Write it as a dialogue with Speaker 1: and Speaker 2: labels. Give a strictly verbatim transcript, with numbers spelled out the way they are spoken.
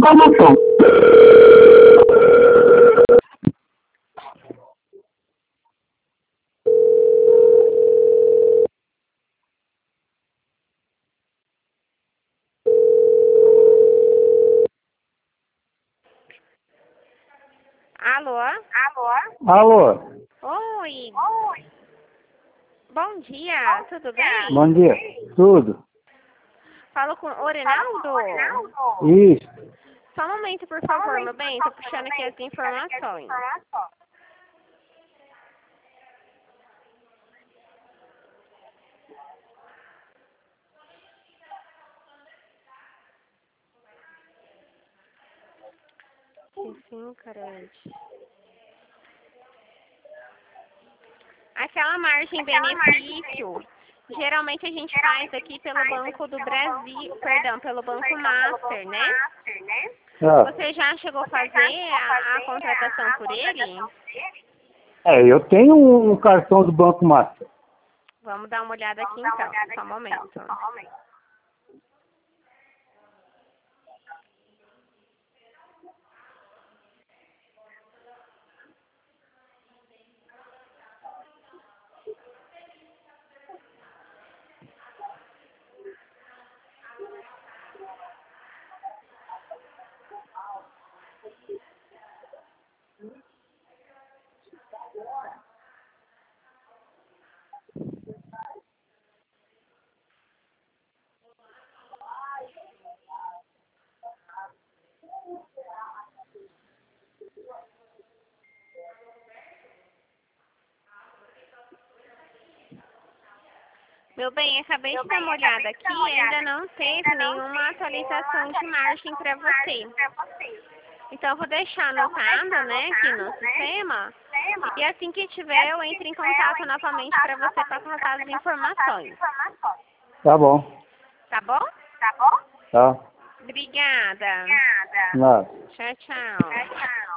Speaker 1: informação.
Speaker 2: Alô? Alô?
Speaker 1: Alô,
Speaker 2: Oi. Oi. Bom dia, tudo bem?
Speaker 1: bom dia. Tudo?
Speaker 2: Falo com o Orinaldo?
Speaker 1: Isso.
Speaker 2: Só um momento, por favor, meu bem. Tô puxando aqui as informações. Sim, carente. Aquela margem benefício, geralmente a gente faz aqui pelo Banco do Brasil, perdão, pelo Banco Master, né?
Speaker 1: Ah,
Speaker 2: Você já chegou a fazer a, a contratação por ele?
Speaker 1: é, eu tenho um cartão do Banco Master.
Speaker 2: Vamos dar uma olhada aqui então, só um momento. Meu bem, acabei de dar uma olhada aqui e ainda não teve nenhuma atualização de margem para você. Então, eu vou deixar anotado, né, aqui no sistema. E assim que tiver, eu entro em contato novamente para você para passar as informações.
Speaker 1: Tá bom.
Speaker 2: Tá bom?
Speaker 1: Tá.
Speaker 2: Obrigada.
Speaker 1: Nada.
Speaker 2: Tchau, tchau.